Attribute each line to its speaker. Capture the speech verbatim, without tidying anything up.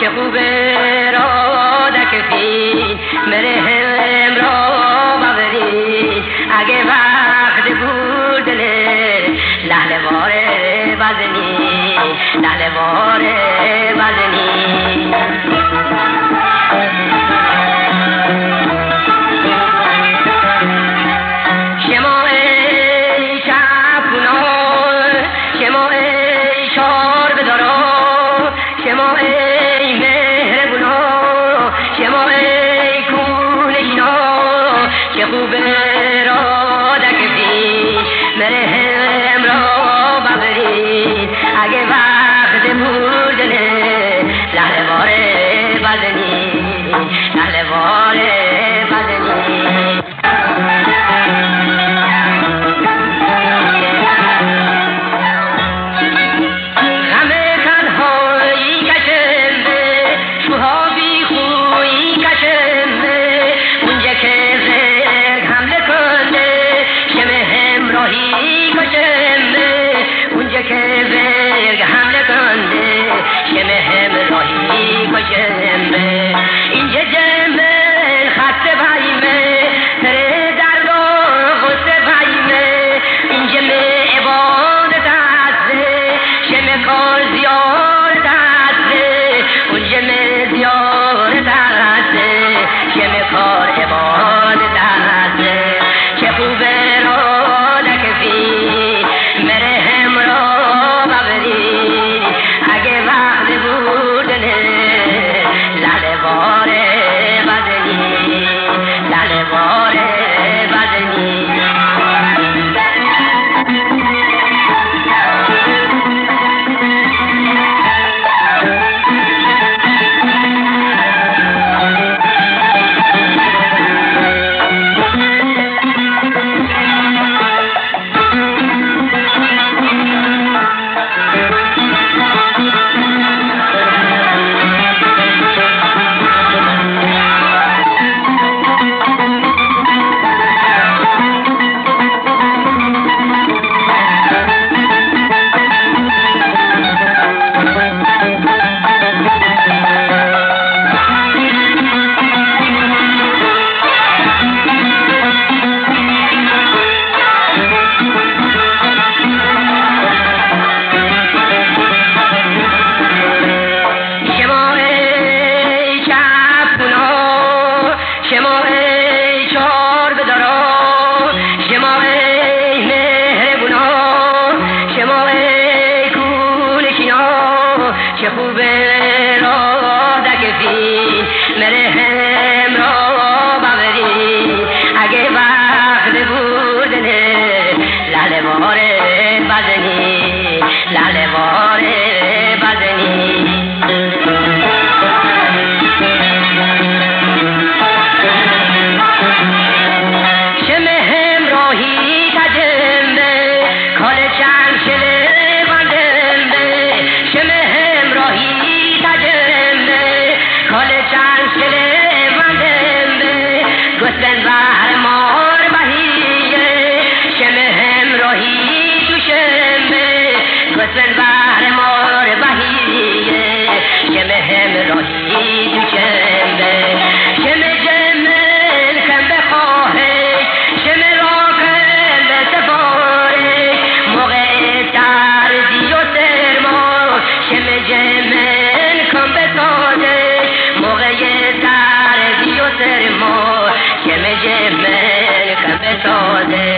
Speaker 1: چه خوبه رادک فیل مره هم را ببری اگه وقت بود دله لحل واره بزنی لحل واره بزنی شما ای چپونان شما ای چار بدارا شما ای مهربونا شما ای کونشنا چه خوبه رادک فیل مره هم را ببرید اگه وقت بود دله لحل واره بزنی لحل واره بزنی که برگ حمله کنده شمه همراهی کشنده اینجا جمعه خسته بایمه تره درگاه غصه بایمه اینجا می عبادت هسته شمه کار زیارت هسته اونجا می زیارت هسته شمه کار عبادت هسته چه خوبه را نکفی مره چه خوبه رادک فیل مره هم را ببری اگه وقت بود دله لحل واره بزنی لحل واره بزنی شمه همراهی کجنده کال چند شله بندنده شمه گستن بر مار بهیه شمه همراهی تو شمه گستن بر مار بهیه شمه همراهی تو شمه شمه جمل کم بخواهه شمه را کم بسفاره موقع سردی و سرما شمه جمل کم بسازه موقع سردی و سرما شمه جمل کم بسازه